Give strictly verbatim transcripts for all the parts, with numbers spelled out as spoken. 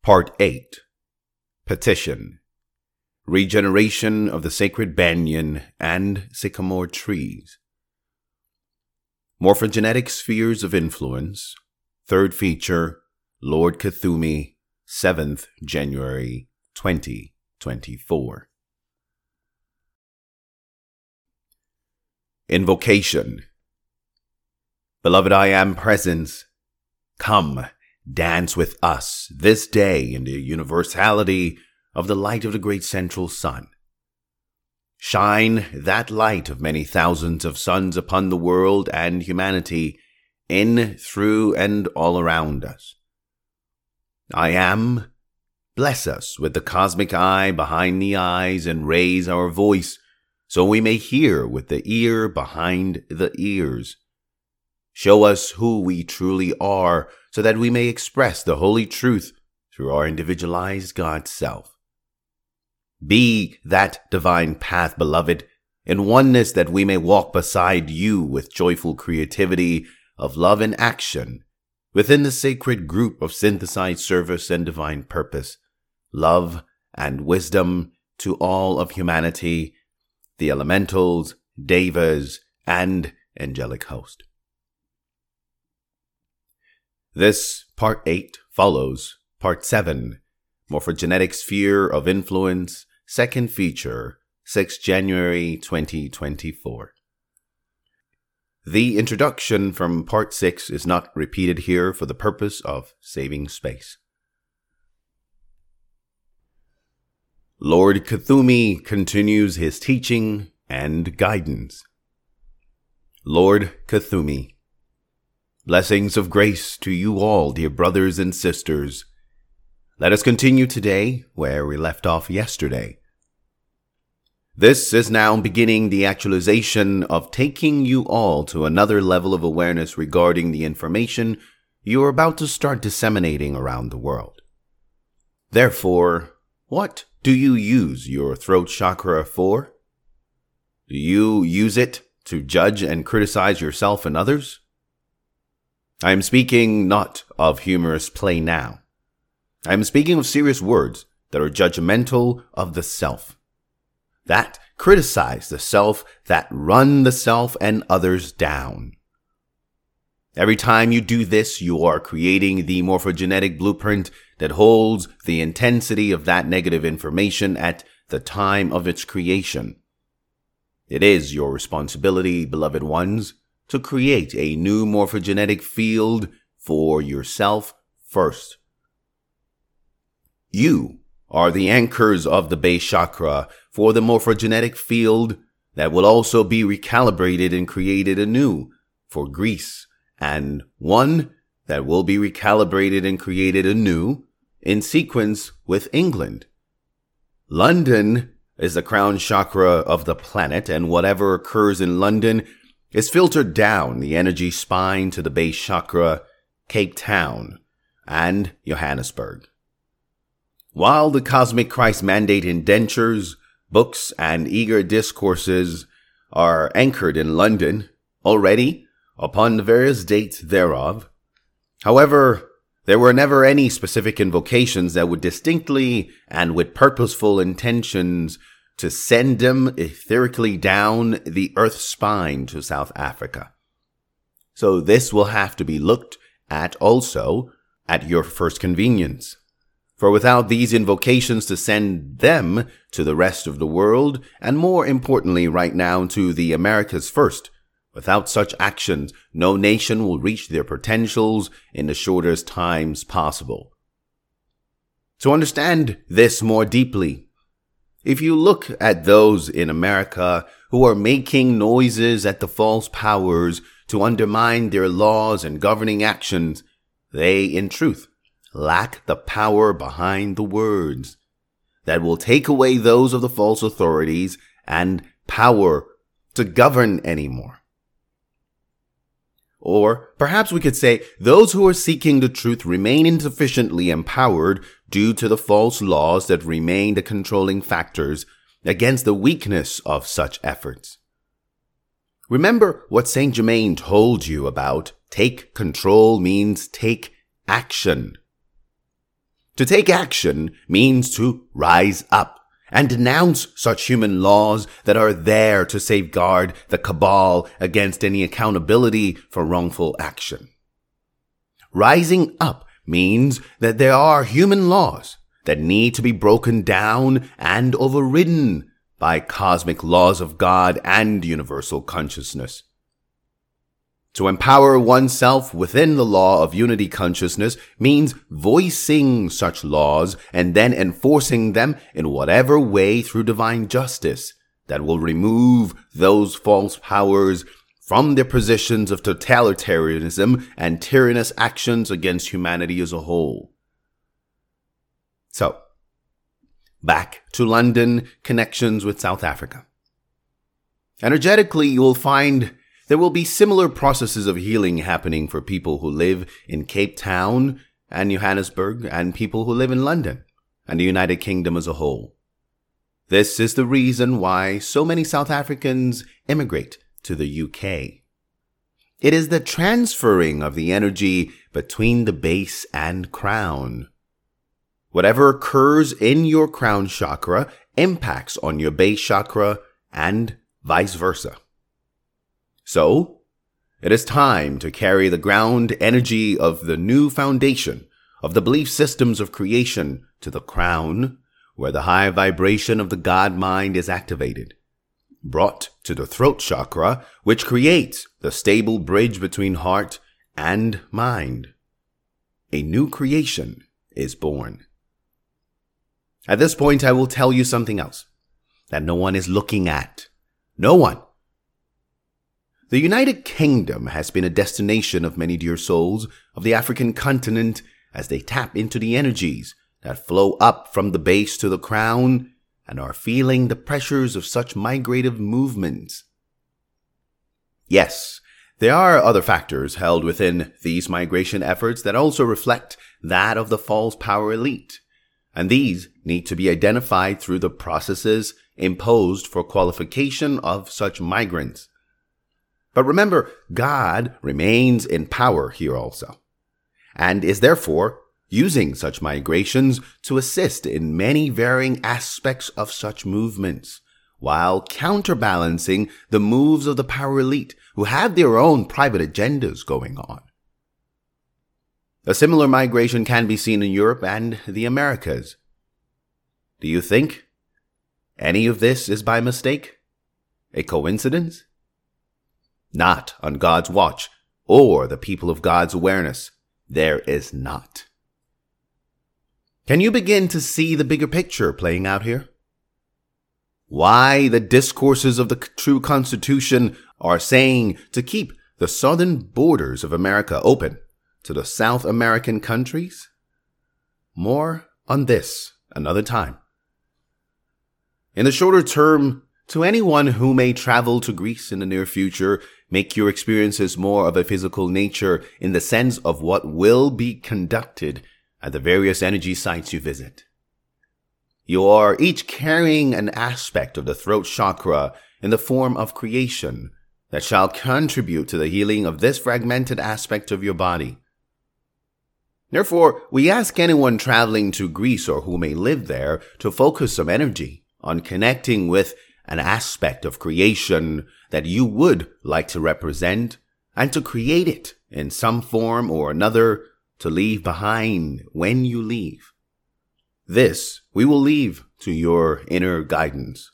Part eight. Petition. Regeneration of the sacred banyan and sycamore trees. Morphogenetic spheres of influence. Third feature. Lord Kuthumi, seventh January twenty twenty-four. Invocation. Beloved I Am Presence, come, dance with us this day in the universality of the light of the great central sun. Shine that light of many thousands of suns upon the world and humanity, in, through, and all around us. I am, bless us with the cosmic eye behind the eyes and raise our voice so we may hear with the ear behind the ears. Show us who we truly are so that we may express the holy truth through our individualized God self. Be that divine path, beloved, in oneness that we may walk beside you with joyful creativity of love and action within the sacred group of synthesized service and divine purpose, love and wisdom to all of humanity, the elementals, devas, and angelic host. This part eight follows part seven, Morphogenetic Sphere of Influence, second feature, sixth January twenty twenty-four. The introduction from part six is not repeated here for the purpose of saving space. Lord Kuthumi continues his teaching and guidance. Lord Kuthumi, blessings of grace to you all, dear brothers and sisters. Let us continue today where we left off yesterday. This is now beginning the actualization of taking you all to another level of awareness regarding the information you are about to start disseminating around the world. Therefore, what do you use your throat chakra for? Do you use it to judge and criticize yourself and others? I am speaking not of humorous play now. I am speaking of serious words that are judgmental of the self, that criticize the self, that run the self and others down. Every time you do this, you are creating the morphogenetic blueprint that holds the intensity of that negative information at the time of its creation. It is your responsibility, beloved ones, to create a new morphogenetic field for yourself first. You are the anchors of the base chakra for the morphogenetic field that will also be recalibrated and created anew for Greece, and one that will be recalibrated and created anew in sequence with England. London is the crown chakra of the planet, and whatever occurs in London is filtered down the energy spine to the base chakra, Cape Town, and Johannesburg. While the Cosmic Christ Mandate indentures, books, and eager discourses are anchored in London already upon the various dates thereof, however, there were never any specific invocations that would distinctly and with purposeful intentions to send them etherically down the earth's spine to South Africa. So this will have to be looked at also at your first convenience. For without these invocations to send them to the rest of the world, and more importantly right now to the Americas first, without such actions, no nation will reach their potentials in the shortest times possible. To understand this more deeply, if you look at those in America who are making noises at the false powers to undermine their laws and governing actions, they, in truth, lack the power behind the words that will take away those of the false authorities and power to govern anymore. Or perhaps we could say those who are seeking the truth remain insufficiently empowered due to the false laws that remain the controlling factors against the weakness of such efforts. Remember what Saint Germain told you about take control means take action. To take action means to rise up and denounce such human laws that are there to safeguard the cabal against any accountability for wrongful action. Rising up means that there are human laws that need to be broken down and overridden by cosmic laws of God and universal consciousness. To empower oneself within the law of unity consciousness means voicing such laws and then enforcing them in whatever way through divine justice that will remove those false powers from their positions of totalitarianism and tyrannous actions against humanity as a whole. So, back to London connections with South Africa. Energetically, you will find there will be similar processes of healing happening for people who live in Cape Town and Johannesburg and people who live in London and the United Kingdom as a whole. This is the reason why so many South Africans immigrate to the U K. It is the transferring of the energy between the base and crown. Whatever occurs in your crown chakra impacts on your base chakra and vice versa. So, it is time to carry the ground energy of the new foundation of the belief systems of creation to the crown, where the high vibration of the God mind is activated, brought to the throat chakra, which creates the stable bridge between heart and mind. A new creation is born. At this point, I will tell you something else that no one is looking at. No one. The United Kingdom has been a destination of many dear souls of the African continent as they tap into the energies that flow up from the base to the crown and are feeling the pressures of such migrative movements. Yes, there are other factors held within these migration efforts that also reflect that of the false power elite, and these need to be identified through the processes imposed for qualification of such migrants. But remember, God remains in power here also, and is therefore using such migrations to assist in many varying aspects of such movements, while counterbalancing the moves of the power elite who have their own private agendas going on. A similar migration can be seen in Europe and the Americas. Do you think any of this is by mistake? A coincidence? Not on God's watch or the people of God's awareness. There is not. Can you begin to see the bigger picture playing out here? Why the discourses of the true Constitution are saying to keep the southern borders of America open to the South American countries? More on this another time. In the shorter term, to anyone who may travel to Greece in the near future, make your experiences more of a physical nature in the sense of what will be conducted at the various energy sites you visit. You are each carrying an aspect of the throat chakra in the form of creation that shall contribute to the healing of this fragmented aspect of your body. Therefore, we ask anyone traveling to Greece or who may live there to focus some energy on connecting with an aspect of creation that you would like to represent and to create it in some form or another to leave behind when you leave. This we will leave to your inner guidance.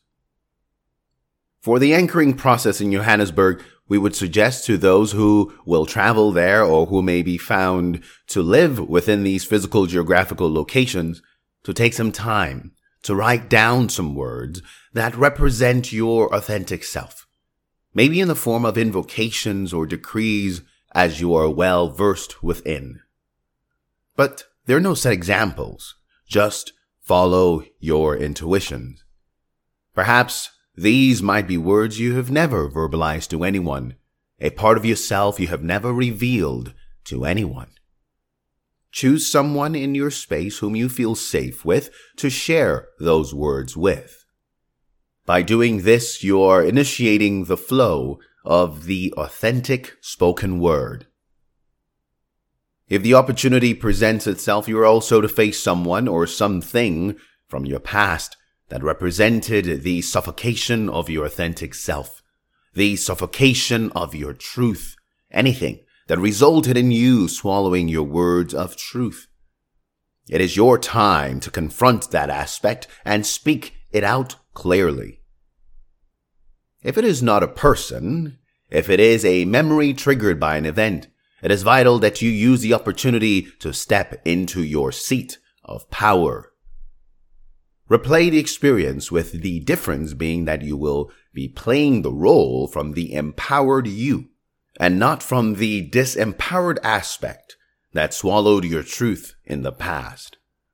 For the anchoring process in Johannesburg, we would suggest to those who will travel there or who may be found to live within these physical geographical locations to take some time to write down some words that represent your authentic self, maybe in the form of invocations or decrees as you are well versed within. But there are no set examples, just follow your intuitions. Perhaps these might be words you have never verbalized to anyone, a part of yourself you have never revealed to anyone. Choose someone in your space whom you feel safe with to share those words with. By doing this, you are initiating the flow of the authentic spoken word. If the opportunity presents itself, you are also to face someone or something from your past that represented the suffocation of your authentic self, the suffocation of your truth, anything that resulted in you swallowing your words of truth. It is your time to confront that aspect and speak it out clearly. If it is not a person, if it is a memory triggered by an event, it is vital that you use the opportunity to step into your seat of power. Replay the experience, with the difference being that you will be playing the role from the empowered you and not from the disempowered aspect that swallowed your truth in the past.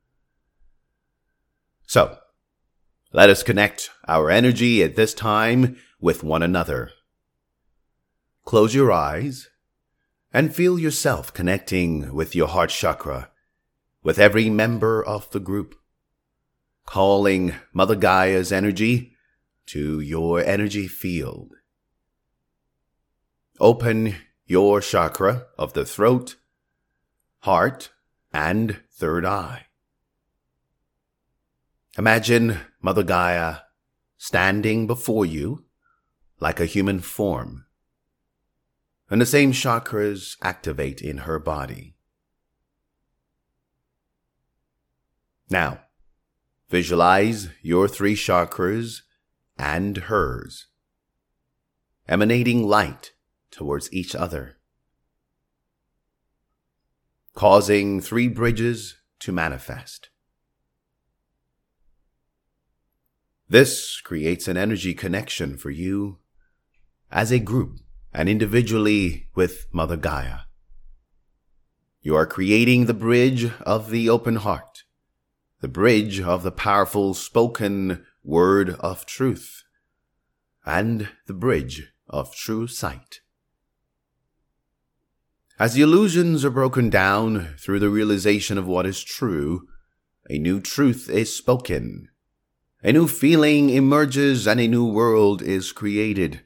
So, let us connect our energy at this time with one another. Close your eyes and feel yourself connecting with your heart chakra, with every member of the group, calling Mother Gaia's energy to your energy field. Open your chakra of the throat, heart, and third eye. Imagine Mother Gaia standing before you like a human form, and the same chakras activate in her body. Now, visualize your three chakras and hers, emanating light towards each other, causing three bridges to manifest. This creates an energy connection for you as a group and individually with Mother Gaia. You are creating the bridge of the open heart, the bridge of the powerful spoken word of truth, and the bridge of true sight. As the illusions are broken down through the realization of what is true, a new truth is spoken. A new feeling emerges and a new world is created.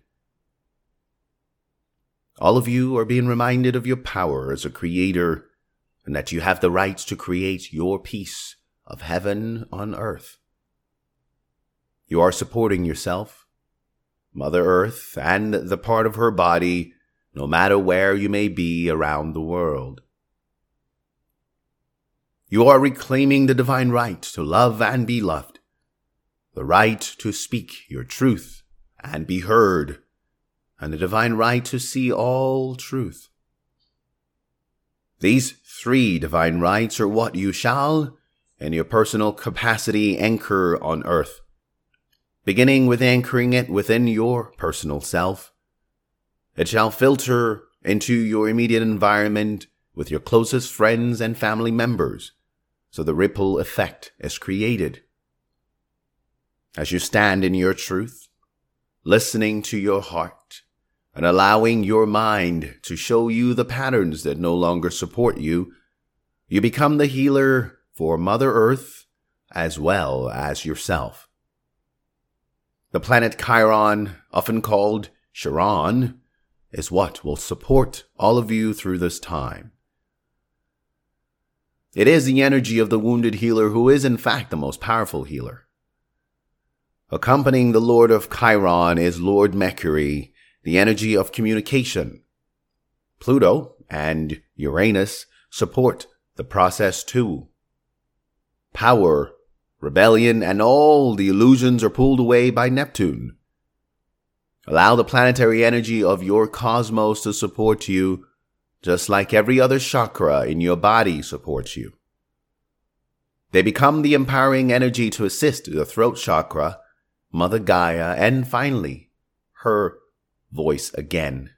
All of you are being reminded of your power as a creator, and that you have the right to create your piece of heaven on earth. You are supporting yourself, Mother Earth, and the part of her body, no matter where you may be around the world. You are reclaiming the divine right to love and be loved, the right to speak your truth and be heard, and the divine right to see all truth. These three divine rights are what you shall, in your personal capacity, anchor on earth, beginning with anchoring it within your personal self. It shall filter into your immediate environment with your closest friends and family members, so the ripple effect is created. As you stand in your truth, listening to your heart, and allowing your mind to show you the patterns that no longer support you, you become the healer for Mother Earth as well as yourself. The planet Chiron, often called Charon, is what will support all of you through this time. It is the energy of the wounded healer who is in fact the most powerful healer. Accompanying the Lord of Chiron is Lord Mercury, the energy of communication. Pluto and Uranus support the process too. Power, rebellion, and all the illusions are pulled away by Neptune. Allow the planetary energy of your cosmos to support you, just like every other chakra in your body supports you. They become the empowering energy to assist the throat chakra, Mother Gaia, and finally, her voice again.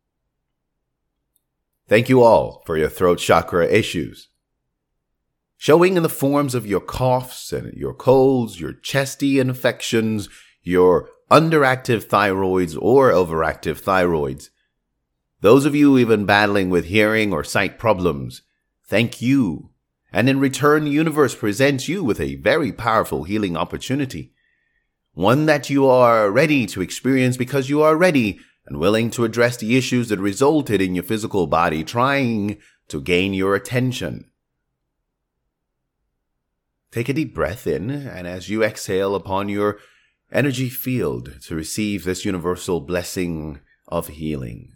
Thank you all for your throat chakra issues. Showing in the forms of your coughs and your colds, your chesty infections, your underactive thyroids or overactive thyroids. Those of you even battling with hearing or sight problems, thank you. And in return, the universe presents you with a very powerful healing opportunity. One that you are ready to experience because you are ready and willing to address the issues that resulted in your physical body trying to gain your attention. Take a deep breath in, and as you exhale upon your energy field to receive this universal blessing of healing,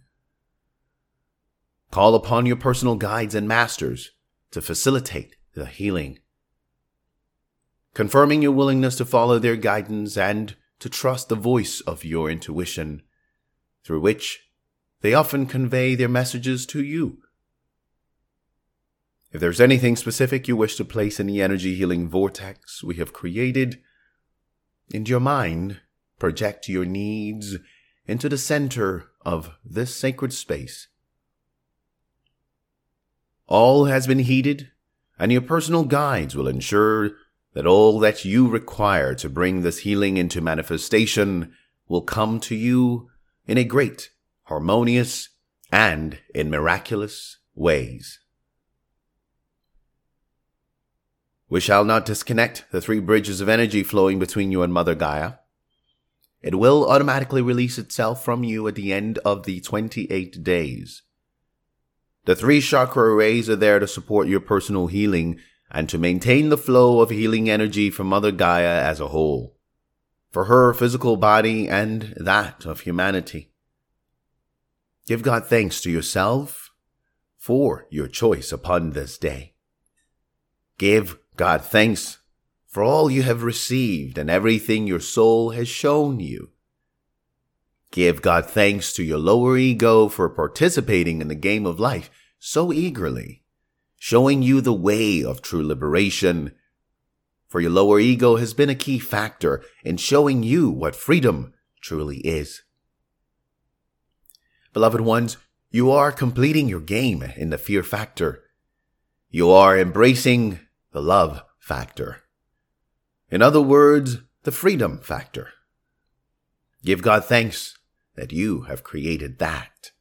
call upon your personal guides and masters to facilitate the healing, confirming your willingness to follow their guidance and to trust the voice of your intuition, through which they often convey their messages to you. If there's anything specific you wish to place in the energy healing vortex we have created, in your mind, project your needs into the center of this sacred space. All has been heeded, and your personal guides will ensure that all that you require to bring this healing into manifestation will come to you in a great, harmonious, and in miraculous ways. We shall not disconnect the three bridges of energy flowing between you and Mother Gaia. It will automatically release itself from you at the end of the twenty-eight days. The three chakra arrays are there to support your personal healing and to maintain the flow of healing energy for Mother Gaia as a whole, for her physical body and that of humanity. Give God thanks to yourself for your choice upon this day. Give God thanks for all you have received and everything your soul has shown you. Give God thanks to your lower ego for participating in the game of life so eagerly, showing you the way of true liberation. For your lower ego has been a key factor in showing you what freedom truly is. Beloved ones, you are completing your game in the fear factor. You are embracing the love factor. In other words, the freedom factor. Give God thanks that you have created that.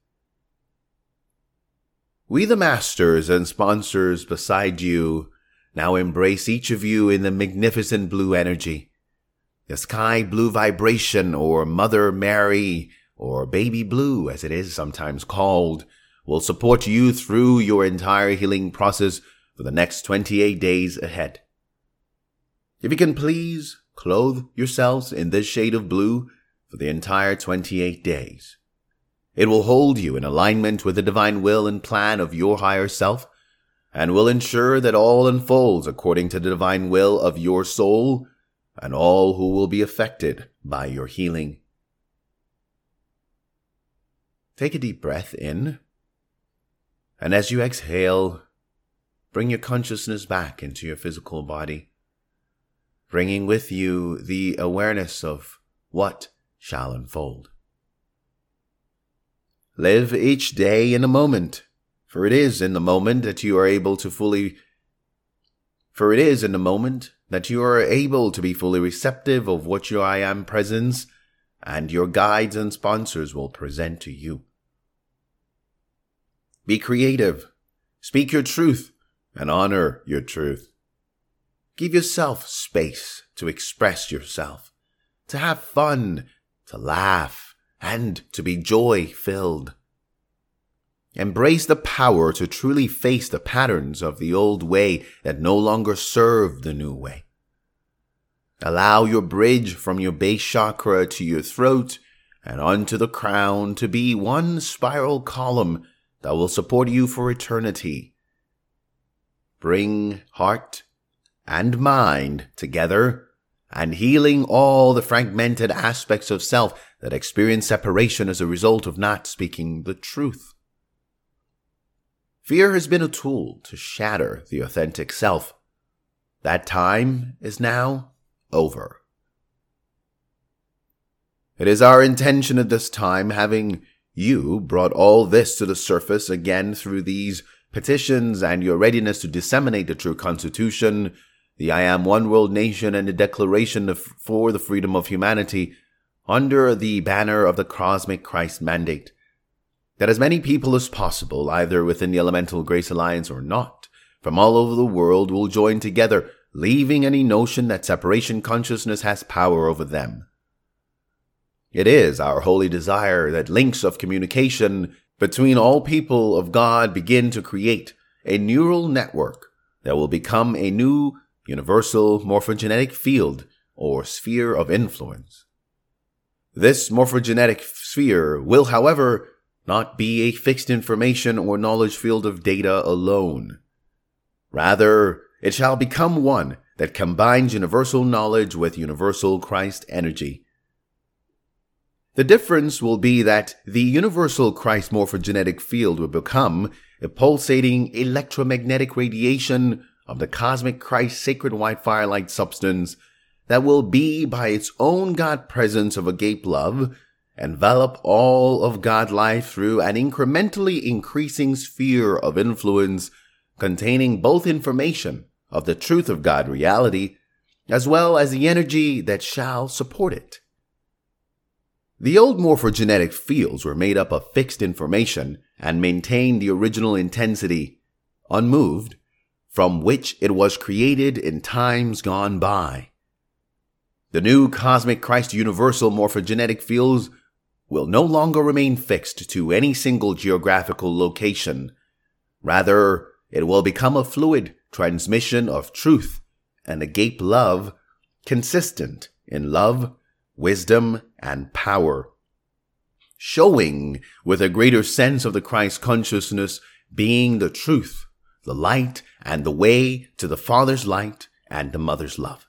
We, the masters and sponsors beside you, now embrace each of you in the magnificent blue energy, the sky blue vibration, or Mother Mary, or Baby Blue as it is sometimes called, will support you through your entire healing process for the next twenty-eight days ahead. If you can please clothe yourselves in this shade of blue for the entire twenty-eight days. It will hold you in alignment with the divine will and plan of your higher self, and will ensure that all unfolds according to the divine will of your soul and all who will be affected by your healing. Take a deep breath in, and as you exhale, bring your consciousness back into your physical body, bringing with you the awareness of what shall unfold. Live each day in a moment, for it is in the moment that you are able to fully, for it is in the moment that you are able to be fully receptive of what your I Am presence and your guides and sponsors will present to you. Be creative, speak your truth, and honor your truth. Give yourself space to express yourself, to have fun, to laugh, and to be joy-filled. Embrace the power to truly face the patterns of the old way that no longer serve the new way. Allow your bridge from your base chakra to your throat and onto the crown to be one spiral column that will support you for eternity. Bring heart and mind together, and healing all the fragmented aspects of self that experience separation as a result of not speaking the truth. Fear has been a tool to shatter the authentic self. That time is now over. It is our intention at this time, having you brought all this to the surface again through these petitions and your readiness to disseminate the true Constitution, the I Am One World Nation, and the Declaration of, for the Freedom of Humanity under the banner of the Cosmic Christ Mandate, that as many people as possible, either within the Elemental Grace Alliance or not, from all over the world will join together, leaving any notion that separation consciousness has power over them. It is our holy desire that links of communication between all people of God begin to create a neural network that will become a new universal morphogenetic field or sphere of influence. This morphogenetic sphere will, however, not be a fixed information or knowledge field of data alone. Rather, it shall become one that combines universal knowledge with universal Christ energy. The difference will be that the universal Christ morphogenetic field will become a pulsating electromagnetic radiation of the cosmic Christ sacred white firelight substance that will be by its own God presence of agape love envelop all of God life through an incrementally increasing sphere of influence containing both information of the truth of God reality as well as the energy that shall support it. The old morphogenetic fields were made up of fixed information and maintained the original intensity, unmoved, from which it was created in times gone by. The new cosmic Christ universal morphogenetic fields will no longer remain fixed to any single geographical location. Rather, it will become a fluid transmission of truth and agape love, consistent in love, wisdom, and power, showing with a greater sense of the Christ consciousness being the truth, the light, and the way to the Father's light and the Mother's love.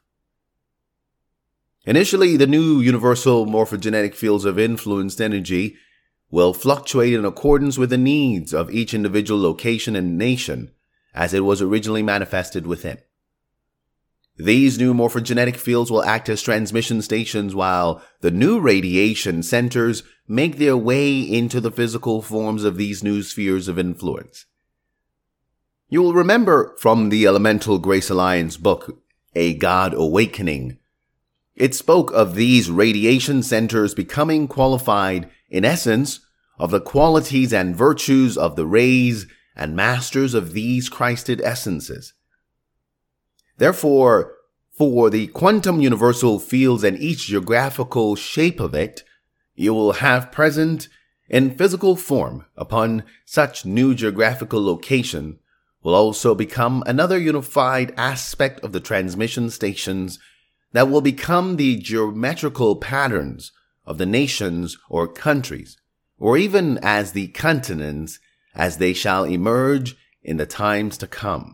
Initially, the new universal morphogenetic fields of influenced energy will fluctuate in accordance with the needs of each individual location and nation as it was originally manifested within. These new morphogenetic fields will act as transmission stations while the new radiation centers make their way into the physical forms of these new spheres of influence. You will remember from the Elemental Grace Alliance book, A God Awakening, it spoke of these radiation centers becoming qualified, in essence, of the qualities and virtues of the rays and masters of these Christed essences. Therefore, for the quantum universal fields and each geographical shape of it, you will have present in physical form upon such new geographical location will also become another unified aspect of the transmission stations that will become the geometrical patterns of the nations or countries, or even as the continents as they shall emerge in the times to come.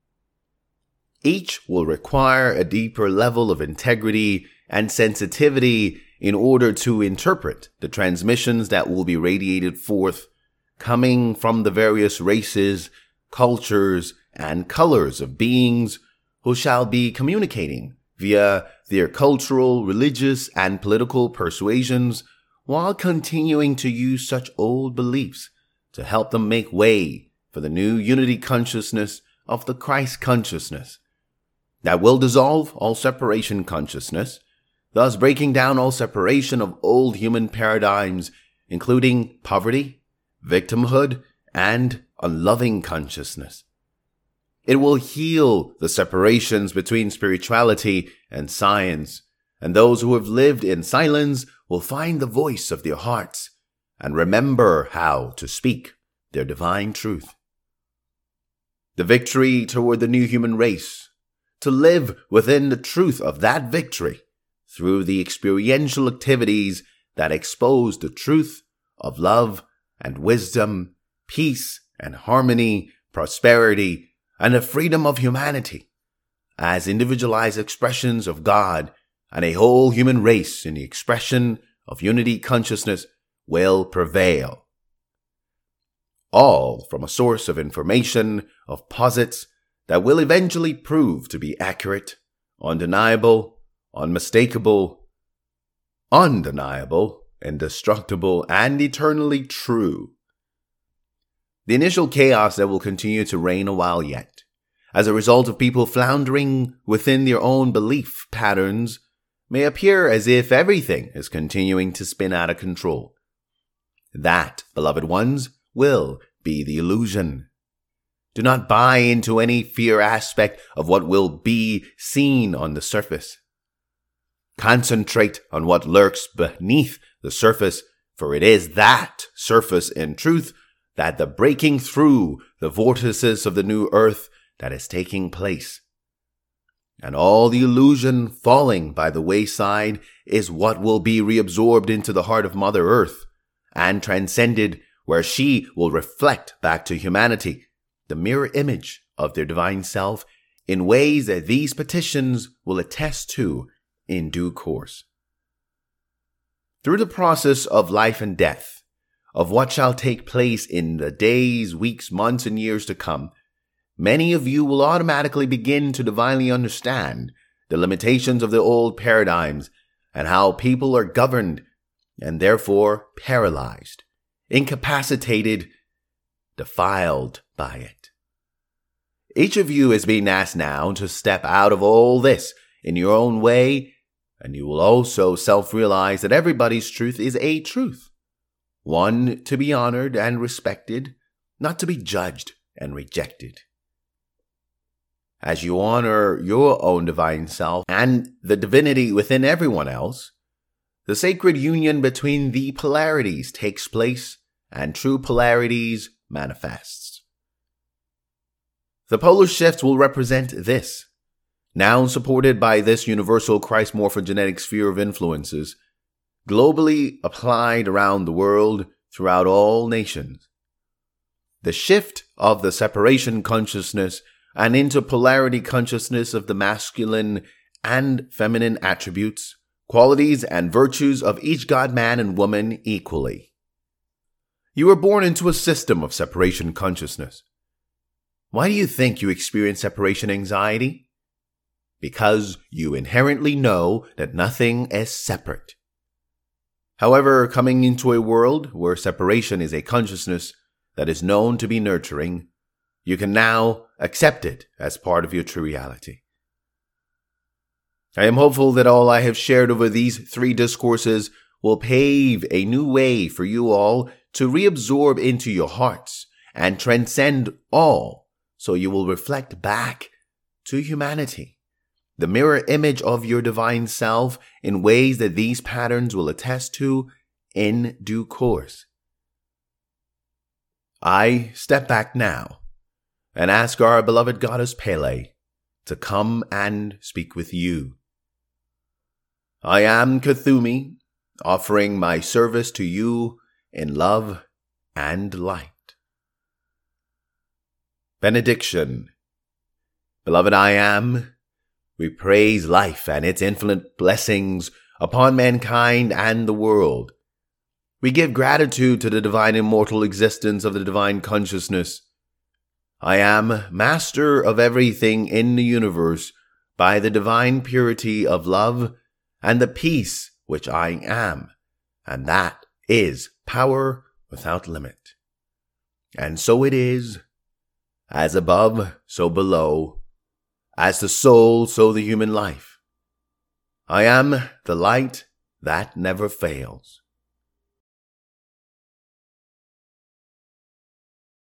Each will require a deeper level of integrity and sensitivity in order to interpret the transmissions that will be radiated forth, coming from the various races, cultures, and colors of beings who shall be communicating via their cultural, religious, and political persuasions while continuing to use such old beliefs to help them make way for the new unity consciousness of the Christ consciousness that will dissolve all separation consciousness, thus breaking down all separation of old human paradigms, including poverty, victimhood, and unloving consciousness. It will heal the separations between spirituality and science, and those who have lived in silence will find the voice of their hearts and remember how to speak their divine truth. The victory toward the new human race, to live within the truth of that victory through the experiential activities that expose the truth of love and wisdom, peace and harmony, prosperity, and the freedom of humanity as individualized expressions of God and a whole human race in the expression of unity consciousness will prevail. All from a source of information, of posits that will eventually prove to be accurate, undeniable, unmistakable, undeniable, indestructible, and eternally true. The initial chaos that will continue to reign a while yet, as a result of people floundering within their own belief patterns, may appear as if everything is continuing to spin out of control. That, beloved ones, will be the illusion. Do not buy into any fear aspect of what will be seen on the surface. Concentrate on what lurks beneath the surface, for it is that surface in truth that the breaking through the vortices of the new earth that is taking place. And all the illusion falling by the wayside is what will be reabsorbed into the heart of Mother Earth and transcended, where she will reflect back to humanity the mirror image of their divine self in ways that these petitions will attest to in due course. Through the process of life and death, of what shall take place in the days, weeks, months, and years to come, many of you will automatically begin to divinely understand the limitations of the old paradigms and how people are governed and therefore paralyzed, incapacitated, defiled by it. Each of you is being asked now to step out of all this in your own way, and you will also self-realize that everybody's truth is a truth, one to be honored and respected, not to be judged and rejected. As you honor your own divine self and the divinity within everyone else, the sacred union between the polarities takes place and true polarities manifests. The polar shifts will represent this, now supported by this universal Christ morphogenetic sphere of influences, globally applied around the world throughout all nations. The shift of the separation consciousness and into polarity consciousness of the masculine and feminine attributes, qualities, and virtues of each God, man, and woman equally. You were born into a system of separation consciousness. Why do you think you experience separation anxiety? Because you inherently know that nothing is separate. However, coming into a world where separation is a consciousness that is known to be nurturing, you can now accept it as part of your true reality. I am hopeful that all I have shared over these three discourses will pave a new way for you all to reabsorb into your hearts and transcend all, so you will reflect back to humanity the mirror image of your divine self in ways that these patterns will attest to in due course. I step back now and ask our beloved goddess Pele to come and speak with you. I am Kuthumi, offering my service to you in love and light. Benediction. Beloved I am, we praise life and its infinite blessings upon mankind and the world. We give gratitude to the divine immortal existence of the divine consciousness. I am master of everything in the universe by the divine purity of love and the peace which I am, and that is power without limit. And so it is, as above, so below, as the soul, so the human life. I am the light that never fails.